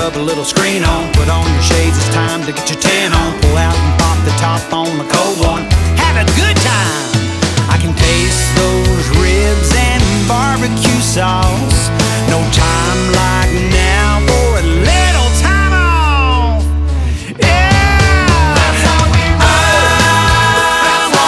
up a little screen on. Put on your shades, it's time to get your tan on. Pull out and pop the top on a cold one. Have a good time. I can taste those ribs and barbecue sauce.